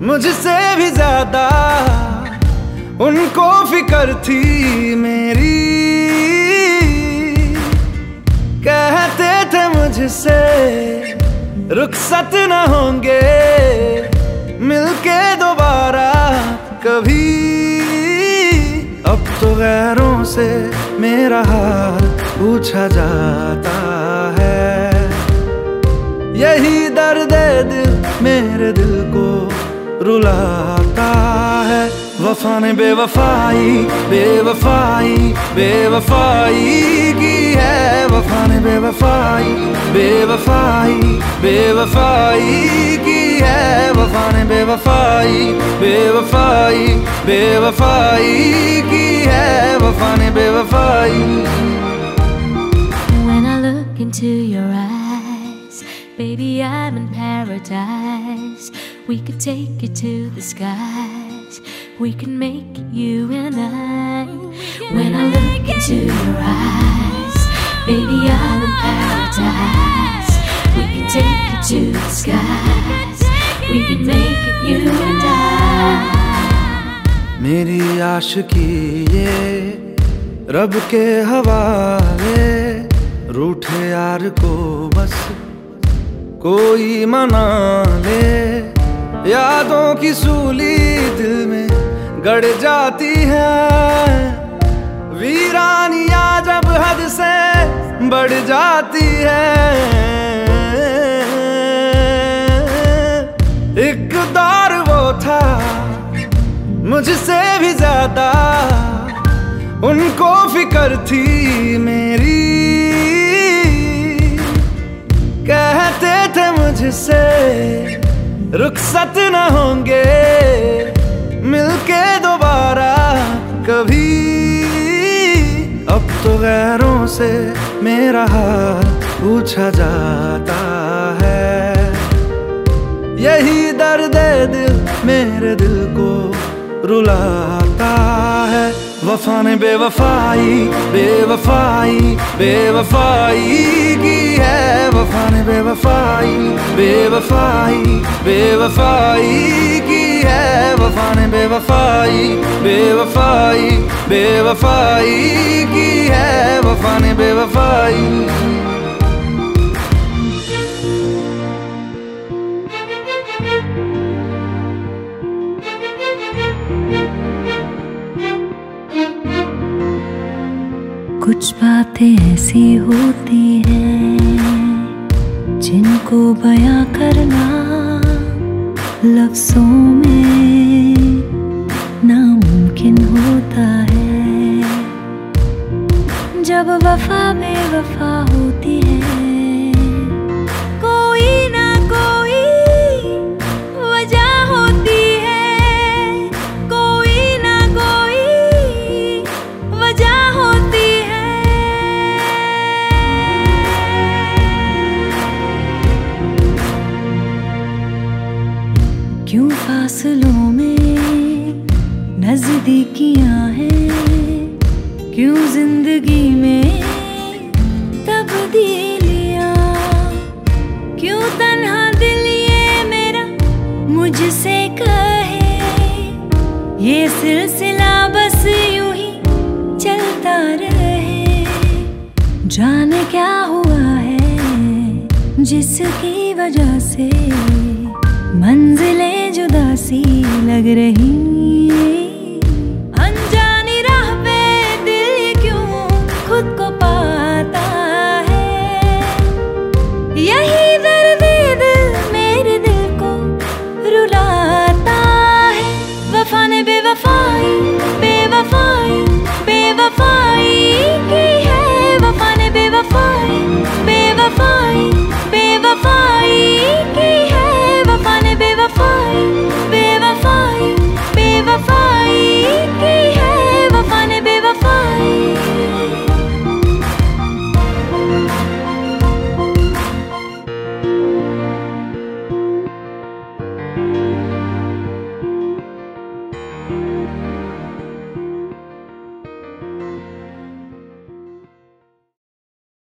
मुझसे भी ज्यादा उनको फिक्र थी मेरी। कहते थे मुझसे रुखसत न होंगे मिलके दोबारा कभी। अब तो गैरों से मेरा हाल पूछा जाता है। यही दर्द दिल मेरे दिल को रुलाता है। वफा ने बेवफाई बेवफाई बेवफाई की है। वफा ने बेवफाई बेवफाई बेवफाई की है। वफा ने बेवफाई बेवफाई बेवफाई की है। वफा ने बेवफाई। When I look into your eyes, baby, I'm in paradise. We could take it to the skies. We can make it you and I. When I look into your eyes, baby, I'm in paradise. We can take it to the skies. We can make it you and I. मेरी आशिकी ये रब के हवाले। रूठे यार को बस कोई मना ले। यादों की सूली दिल में गड़ जाती है। वीरानियां जब हद से बढ़ जाती है। एक दौर वो था मुझसे भी ज्यादा उनको फिक्र थी मेरी। कहते थे मुझसे रुखसत न होंगे मिलके दोबारा कभी। अब तो गैरों से मेरा हाल पूछा जाता है। यही दर्द दिल मेरे दिल को रुलाता है। वफा ने बेवफाई बेवफाई बेवफाई की है। वफा ने बेवफाई बेवफाई बेवफाई की है। वफा ने बेवफाई बेवफाई बेवफाई की है। वफा ने बेवफाई। कुछ बातें ऐसी होती हैं जिनको बयां करना लफ्जों में नामुमकिन होता है। जब वफा बेवफा होती है कोई ना कोई वजह होती है। कोई ना कोई वजह होती है। क्यों फासलों में नजदीकियां हैं। क्यों जिंदगी में तब्दीलियां। क्यों तन्हा दिल ये मेरा मुझसे कहे ये सिलसिला बस यूं ही चलता रहे। जाने क्या हुआ है जिसकी वजह से मंजिलें जुदा सी लग रही।